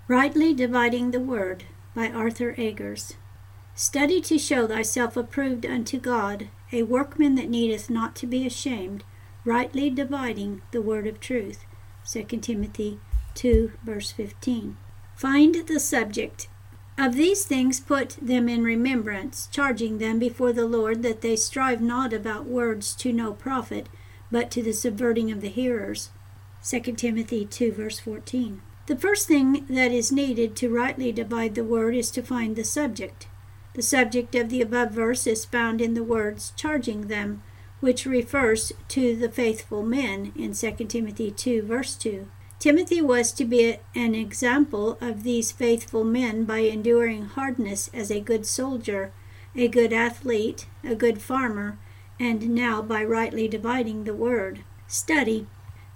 Rightly Dividing the Word by Arthur Agers. Study to show thyself approved unto God, a workman that needeth not to be ashamed, rightly dividing the word of truth. 2 Timothy 2, verse 15. Find the subject. Of these things put them in remembrance, charging them before the Lord that they strive not about words to no profit, but to the subverting of the hearers. 2 Timothy 2, verse 14. The first thing that is needed to rightly divide the word is to find the subject. The subject of the above verse is found in the words charging them, which refers to the faithful men in 2 Timothy 2, verse 2. Timothy was to be an example of these faithful men by enduring hardness as a good soldier, a good athlete, a good farmer, and now by rightly dividing the word. Study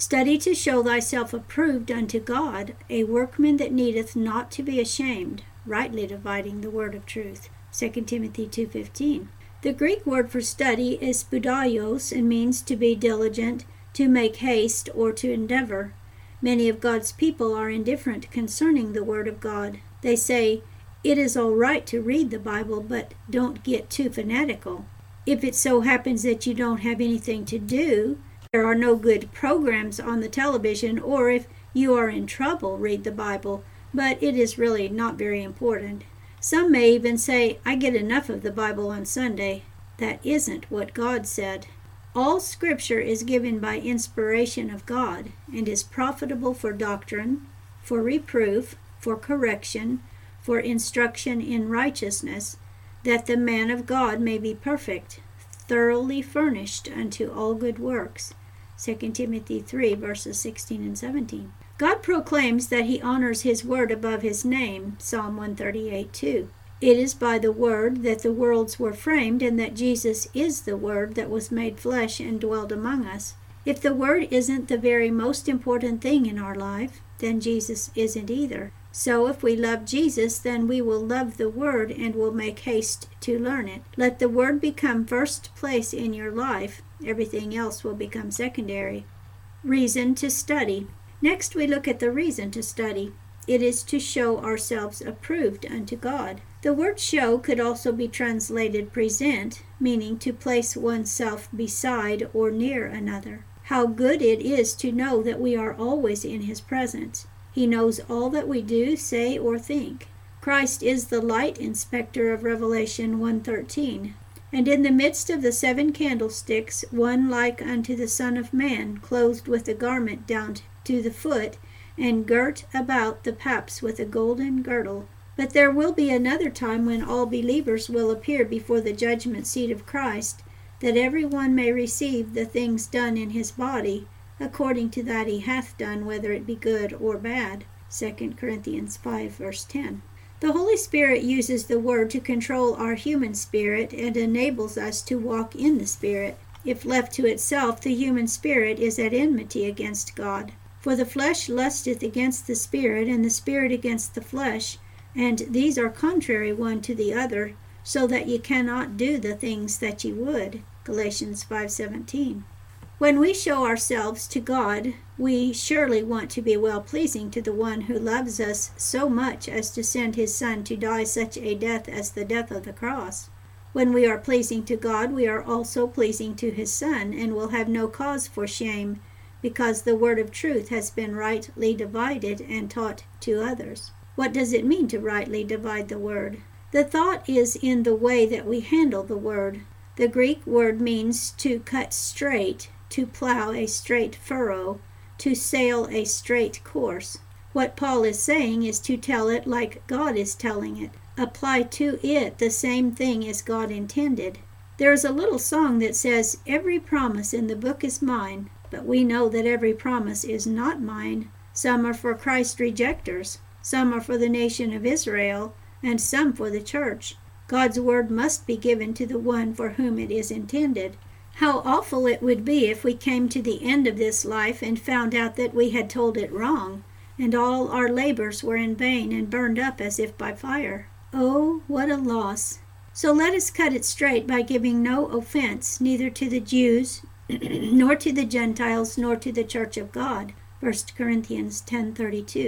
to show thyself approved unto God, a workman that needeth not to be ashamed, rightly dividing the word of truth. 2 Timothy 2:15. The Greek word for study is spudaios and means to be diligent, to make haste, or to endeavor. Many of God's people are indifferent concerning the word of God. They say, it is all right to read the Bible, but don't get too fanatical. If it so happens that you don't have anything to do, there are no good programs on the television, or if you are in trouble, read the Bible, but it is really not very important. Some may even say, I get enough of the Bible on Sunday. That isn't what God said. All Scripture is given by inspiration of God and is profitable for doctrine, for reproof, for correction, for instruction in righteousness, that the man of God may be perfect, thoroughly furnished unto all good works. 2 Timothy 3, verses 16 and 17. God proclaims that he honors his word above his name, Psalm 138:2. It is by the word that the worlds were framed, and that Jesus is the word that was made flesh and dwelled among us. If the word isn't the very most important thing in our life, then Jesus isn't either. So if we love Jesus, then we will love the word and will make haste to learn it. Let the word become first place in your life. Everything else will become secondary. Reason to study. Next we look at the reason to study. It is to show ourselves approved unto God. The word show could also be translated present, meaning to place oneself beside or near another. How good it is to know that we are always in his presence. He knows all that we do, say, or think. Christ is the light inspector of Revelation 1:13. And in the midst of the 7 candlesticks, one like unto the Son of Man, clothed with a garment down to the foot, and girt about the paps with a golden girdle. But there will be another time when all believers will appear before the judgment seat of Christ, that every one may receive the things done in his body, according to that he hath done, whether it be good or bad. 2 Corinthians 5, verse 10. The Holy Spirit uses the Word to control our human spirit and enables us to walk in the Spirit. If left to itself, the human spirit is at enmity against God. For the flesh lusteth against the Spirit, and the Spirit against the flesh, and these are contrary one to the other, so that ye cannot do the things that ye would. Galatians 5:17. When we show ourselves to God, we surely want to be well-pleasing to the one who loves us so much as to send his Son to die such a death as the death of the cross. When we are pleasing to God, we are also pleasing to his Son, and will have no cause for shame, because the word of truth has been rightly divided and taught to others. What does it mean to rightly divide the word? The thought is in the way that we handle the word. The Greek word means to cut straight, to plow a straight furrow, to sail a straight course. What Paul is saying is to tell it like God is telling it. Apply to it the same thing as God intended. There is a little song that says, every promise in the book is mine, but we know that every promise is not mine. Some are for Christ rejectors, some are for the nation of Israel, and some for the church. God's word must be given to the one for whom it is intended. How awful it would be if we came to the end of this life and found out that we had told it wrong, and all our labors were in vain and burned up as if by fire. Oh, what a loss! So let us cut it straight by giving no offense, neither to the Jews, nor to the Gentiles, nor to the church of God. 1 Corinthians 10:32.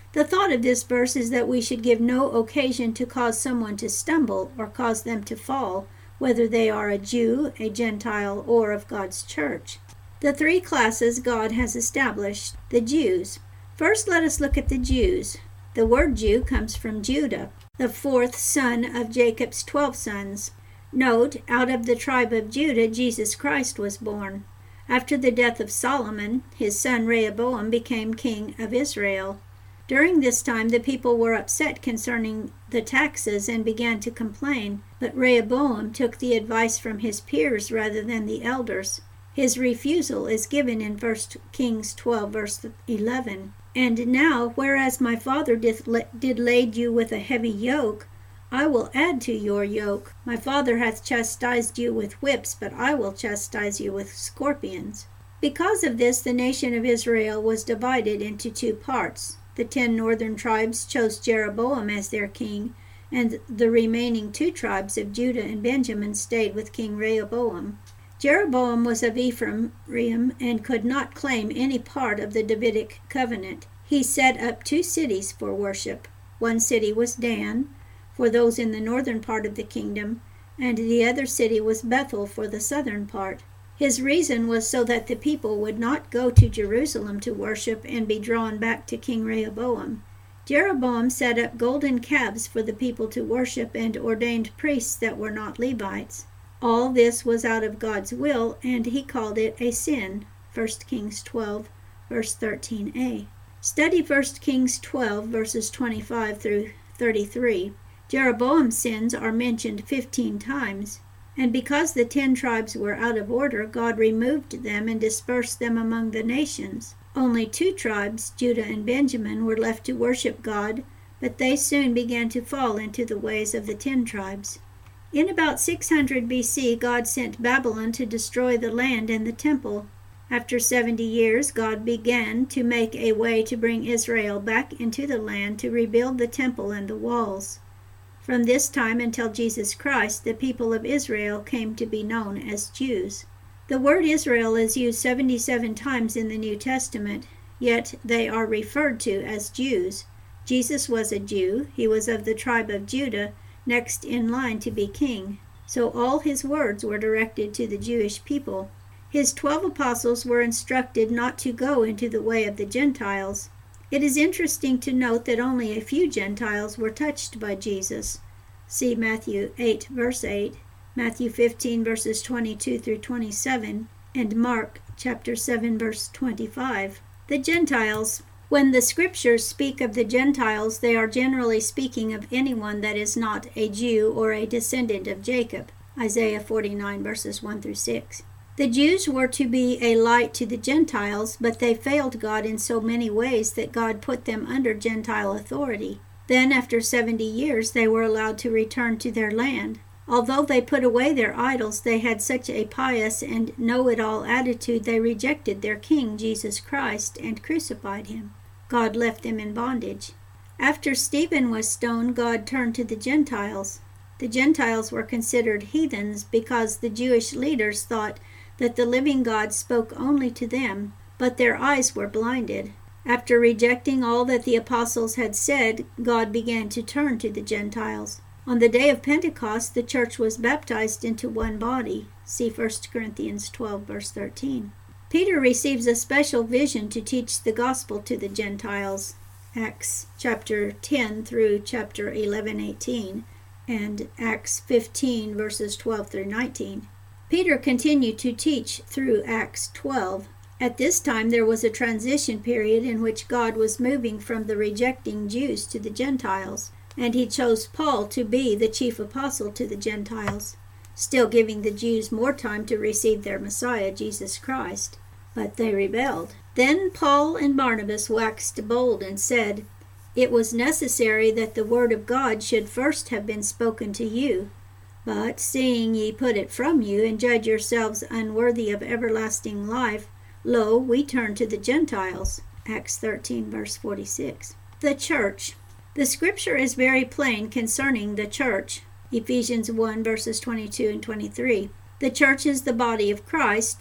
The thought of this verse is that we should give no occasion to cause someone to stumble or cause them to fall, whether they are a Jew, a Gentile, or of God's church. The three classes God has established. The Jews. First, let us look at the Jews. The word Jew comes from Judah, the fourth son of Jacob's 12 sons. Note, out of the tribe of Judah, Jesus Christ was born. After the death of Solomon, his son Rehoboam became king of Israel. During this time, the people were upset concerning the taxes and began to complain, but Rehoboam took the advice from his peers rather than the elders. His refusal is given in 1 Kings 12, verse 11. And now, whereas my father did lade you with a heavy yoke, I will add to your yoke. My father hath chastised you with whips, but I will chastise you with scorpions. Because of this, the nation of Israel was divided into two parts. The 10 northern tribes chose Jeroboam as their king, and the remaining 2 tribes of Judah and Benjamin stayed with King Rehoboam. Jeroboam was of Ephraim and could not claim any part of the Davidic covenant. He set up 2 cities for worship. One city was Dan, for those in the northern part of the kingdom, and the other city was Bethel for the southern part. His reason was so that the people would not go to Jerusalem to worship and be drawn back to King Rehoboam. Jeroboam set up golden calves for the people to worship and ordained priests that were not Levites. All this was out of God's will, and he called it a sin. 1 Kings 12, verse 13a. Study 1 Kings 12, verses 25 through 33. Jeroboam's sins are mentioned 15 times, and because the 10 tribes were out of order, God removed them and dispersed them among the nations. Only 2 tribes, Judah and Benjamin, were left to worship God, but they soon began to fall into the ways of the 10 tribes. In about 600 BC, God sent Babylon to destroy the land and the temple. After 70 years, God began to make a way to bring Israel back into the land to rebuild the temple and the walls. From this time until Jesus Christ, the people of Israel came to be known as Jews. The word Israel is used 77 times in the New Testament, yet they are referred to as Jews. Jesus was a Jew. He was of the tribe of Judah, next in line to be king. So all his words were directed to the Jewish people. His 12 apostles were instructed not to go into the way of the Gentiles. It is interesting to note that only a few Gentiles were touched by Jesus. See Matthew 8, verse 8, Matthew 15, verses 22 through 27, and Mark chapter 7, verse 25. The Gentiles. When the scriptures speak of the Gentiles, they are generally speaking of anyone that is not a Jew or a descendant of Jacob. Isaiah 49, verses 1 through 6. The Jews were to be a light to the Gentiles, but they failed God in so many ways that God put them under Gentile authority. Then, after 70 years, they were allowed to return to their land. Although they put away their idols, they had such a pious and know-it-all attitude they rejected their King, Jesus Christ, and crucified him. God left them in bondage. After Stephen was stoned, God turned to the Gentiles. The Gentiles were considered heathens because the Jewish leaders thought that the living God spoke only to them, but their eyes were blinded. After rejecting all that the apostles had said, God began to turn to the Gentiles. On the day of Pentecost, the church was baptized into one body. See 1 Corinthians 12, verse 13. Peter receives a special vision to teach the gospel to the Gentiles. Acts chapter 10 through chapter 11-18, and Acts 15, verses 12 through 19. Peter continued to teach through Acts 12. At this time, there was a transition period in which God was moving from the rejecting Jews to the Gentiles, and he chose Paul to be the chief apostle to the Gentiles, still giving the Jews more time to receive their Messiah, Jesus Christ. But they rebelled. Then Paul and Barnabas waxed bold and said, "It was necessary that the word of God should first have been spoken to you. But seeing ye put it from you, and judge yourselves unworthy of everlasting life, lo, we turn to the Gentiles." Acts 13, verse 46. The church. The scripture is very plain concerning the church. Ephesians 1, verses 22 and 23. The church is the body of Christ,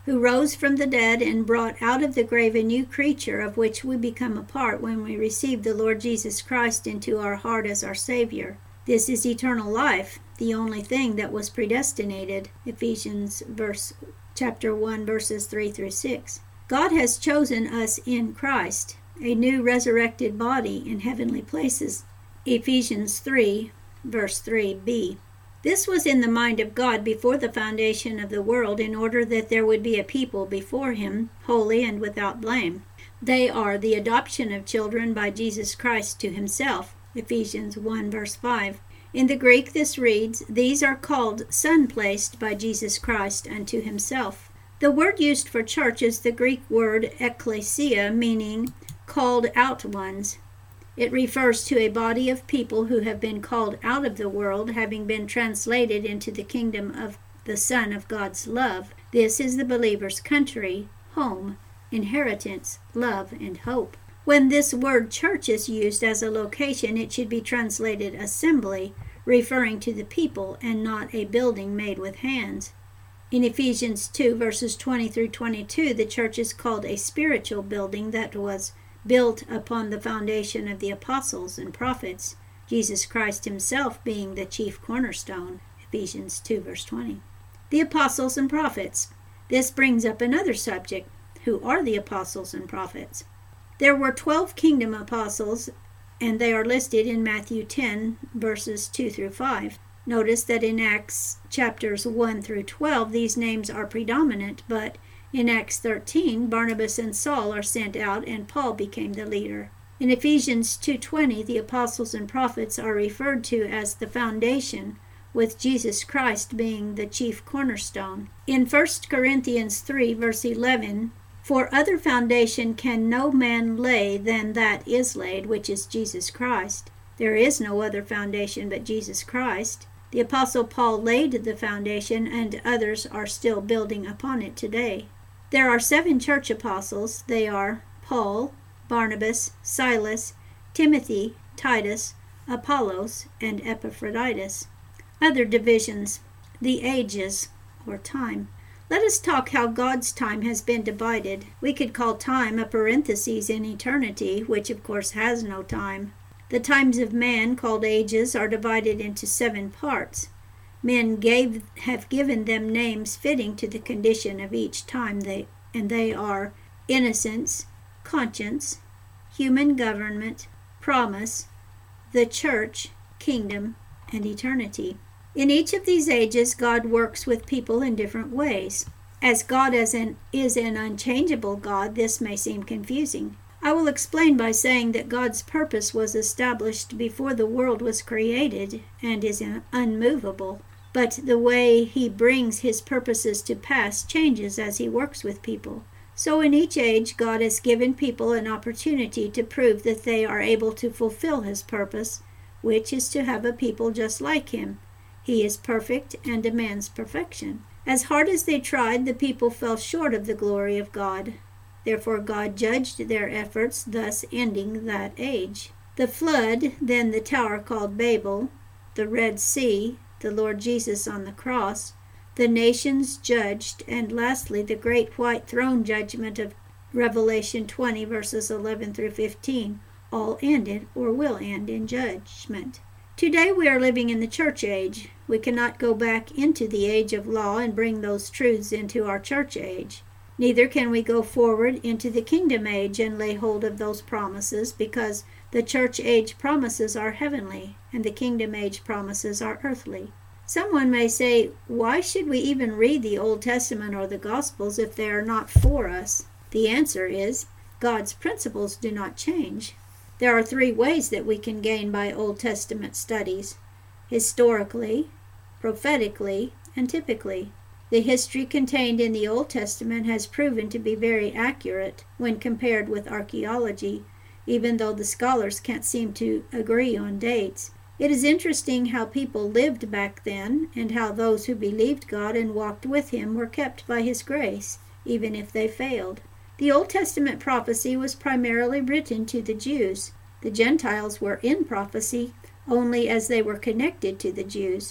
who rose from the dead and brought out of the grave a new creature, of which we become a part when we receive the Lord Jesus Christ into our heart as our Savior. This is eternal life, the only thing that was predestinated. Ephesians chapter 1, verses 3 through 6. God has chosen us in Christ, a new resurrected body in heavenly places. Ephesians 3, verse 3b. This was in the mind of God before the foundation of the world, in order that there would be a people before him, holy and without blame. They are the adoption of children by Jesus Christ to himself. Ephesians 1, verse 5. In the Greek this reads, "These are called son-placed by Jesus Christ unto himself." The word used for church is the Greek word ekklesia, meaning called out ones. It refers to a body of people who have been called out of the world, having been translated into the kingdom of the Son of God's love. This is the believer's country, home, inheritance, love, and hope. When this word church is used as a location, it should be translated assembly, referring to the people and not a building made with hands. In Ephesians 2, verses 20 through 22, the church is called a spiritual building that was built upon the foundation of the apostles and prophets, Jesus Christ himself being the chief cornerstone. Ephesians 2, verse 20. The apostles and prophets. This brings up another subject. Who are the apostles and prophets? There were 12 kingdom apostles, and they are listed in Matthew 10, verses 2 through 5. Notice that in Acts chapters 1 through 12, these names are predominant, but in Acts 13, Barnabas and Saul are sent out, and Paul became the leader. In Ephesians 2:20, the apostles and prophets are referred to as the foundation, with Jesus Christ being the chief cornerstone. In 1 Corinthians 3, verse 11, "For other foundation can no man lay than that is laid, which is Jesus Christ." There is no other foundation but Jesus Christ. The Apostle Paul laid the foundation, and others are still building upon it today. There are 7 church apostles. They are Paul, Barnabas, Silas, Timothy, Titus, Apollos, and Epaphroditus. Other divisions. The ages, or time. Let us talk how God's time has been divided. We could call time a parenthesis in eternity, which of course has no time. The times of man, called ages, are divided into 7 parts. Men have given them names fitting to the condition of each time, and they are innocence, conscience, human government, promise, the church, kingdom, and eternity. In each of these ages, God works with people in different ways. As God is an unchangeable God, this may seem confusing. I will explain by saying that God's purpose was established before the world was created and is unmovable. But the way he brings his purposes to pass changes as he works with people. So in each age, God has given people an opportunity to prove that they are able to fulfill his purpose, which is to have a people just like him. He is perfect and demands perfection. As hard as they tried, the people fell short of the glory of God. Therefore God judged their efforts, thus ending that age. The flood, then the tower called Babel, the Red Sea, the Lord Jesus on the cross, the nations judged, and lastly the great white throne judgment of Revelation 20, verses 11 through 15, all ended or will end in judgment. Today we are living in the church age. We cannot go back into the age of law and bring those truths into our church age. Neither can we go forward into the kingdom age and lay hold of those promises, because the church age promises are heavenly and the kingdom age promises are earthly. Someone may say, why should we even read the Old Testament or the Gospels if they are not for us? The answer is, God's principles do not change. There are 3 ways that we can gain by Old Testament studies: historically, prophetically, and typically. The history contained in the Old Testament has proven to be very accurate when compared with archaeology, even though the scholars can't seem to agree on dates. It is interesting how people lived back then, and how those who believed God and walked with him were kept by his grace, even if they failed. The Old Testament prophecy was primarily written to the Jews. The Gentiles were in prophecy only as they were connected to the Jews.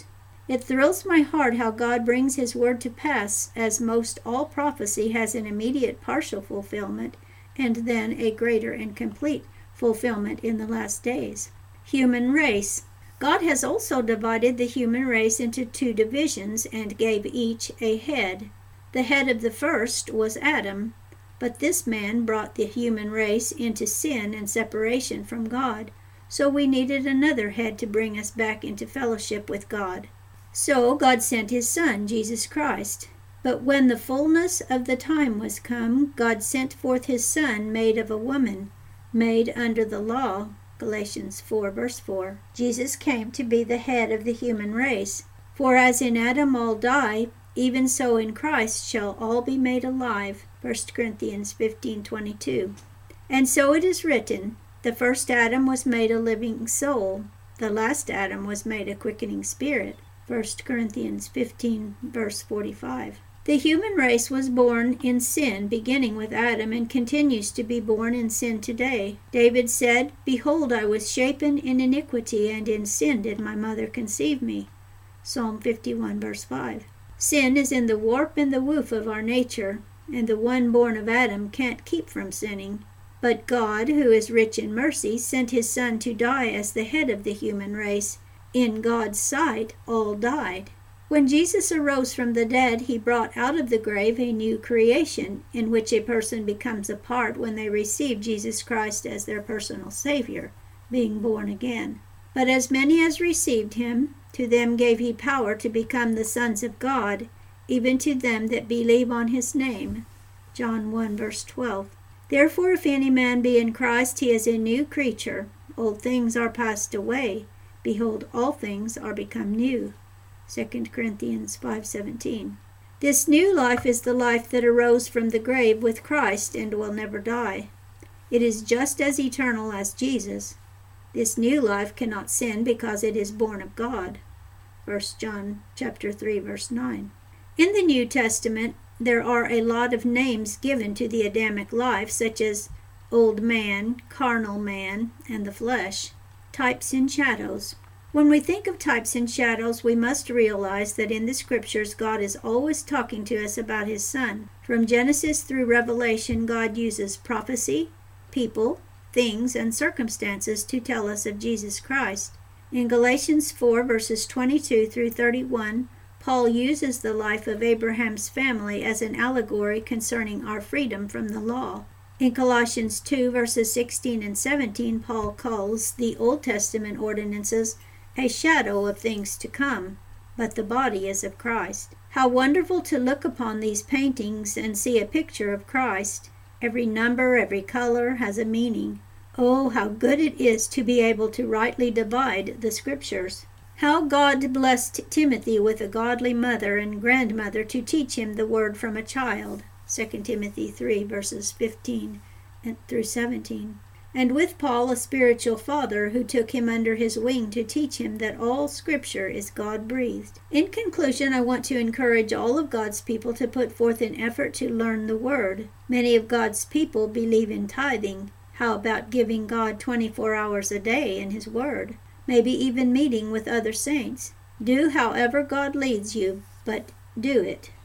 It thrills my heart how God brings his word to pass, as most all prophecy has an immediate partial fulfillment, and then a greater and complete fulfillment in the last days. Human race. God has also divided the human race into two divisions and gave each a head. The head of the first was Adam, but this man brought the human race into sin and separation from God, so we needed another head to bring us back into fellowship with God. So God sent his Son, Jesus Christ. But when the fullness of the time was come, God sent forth his Son, made of a woman, made under the law. Galatians 4, verse 4. Jesus came to be the head of the human race. For as in Adam all die, even so in Christ shall all be made alive. 1 Corinthians 15:22. And so it is written, the first Adam was made a living soul. The last Adam was made a quickening spirit. 1 Corinthians 15, verse 45. The human race was born in sin, beginning with Adam, and continues to be born in sin today. David said, Behold, I was shapen in iniquity, and in sin did my mother conceive me. Psalm 51, verse 5. Sin is in the warp and the woof of our nature, and the one born of Adam can't keep from sinning. But God, who is rich in mercy, sent his Son to die as the head of the human race. In God's sight, all died. When Jesus arose from the dead, he brought out of the grave a new creation, in which a person becomes a part when they receive Jesus Christ as their personal Savior, being born again. But as many as received him, to them gave he power to become the sons of God, even to them that believe on his name. John 1, verse 12. Therefore, if any man be in Christ, he is a new creature. Old things are passed away. Behold, all things are become new. 2 Corinthians 5:17. This new life is the life that arose from the grave with Christ and will never die. It is just as eternal as Jesus. This new life cannot sin because it is born of God. 1 John chapter 3, verse 9. In the New Testament, there are a lot of names given to the Adamic life, such as old man, carnal man, and the flesh. Types and shadows. When we think of types and shadows, we must realize that in the Scriptures, God is always talking to us about his Son. From Genesis through Revelation, God uses prophecy, people, things, and circumstances to tell us of Jesus Christ. In Galatians 4, verses 22 through 31, Paul uses the life of Abraham's family as an allegory concerning our freedom from the law. In Colossians 2, verses 16 and 17, Paul calls the Old Testament ordinances a shadow of things to come, but the body is of Christ. How wonderful to look upon these paintings and see a picture of Christ. Every number, every color has a meaning. Oh, how good it is to be able to rightly divide the Scriptures. How God blessed Timothy with a godly mother and grandmother to teach him the word from a child. 2 Timothy 3, verses 15 through 17. And with Paul, a spiritual father who took him under his wing to teach him that all Scripture is God-breathed. In conclusion, I want to encourage all of God's people to put forth an effort to learn the Word. Many of God's people believe in tithing. How about giving God 24 hours a day in his Word? Maybe even meeting with other saints. Do however God leads you, but do it.